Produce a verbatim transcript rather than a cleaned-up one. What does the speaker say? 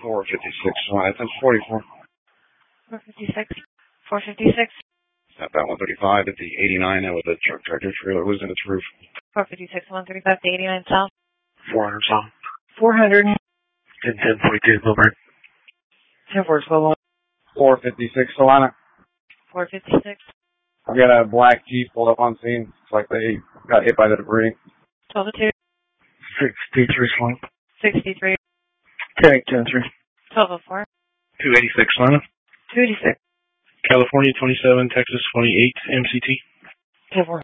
four fifty-six, Solana, that's forty-four. four fifty-six. four fifty-six. At that one thirty-five at the eighty-nine, that was a truck tractor trailer was in its roof. four fifty-six, one thirty-five to eighty-nine south. four hundred south. four hundred. ten ten forty-two, Bluebird. ten four twelve. four fifty-six, Solana. four fifty-six. I've got a black Jeep pulled up on scene. It's like they got hit by the debris. twelve to two. sixty-three, Solana. sixty-three. ten ten three. twelve oh four. two eighty-six, Solana. two eighty-six. California twenty-seven, Texas twenty-eight, M C T. ten four.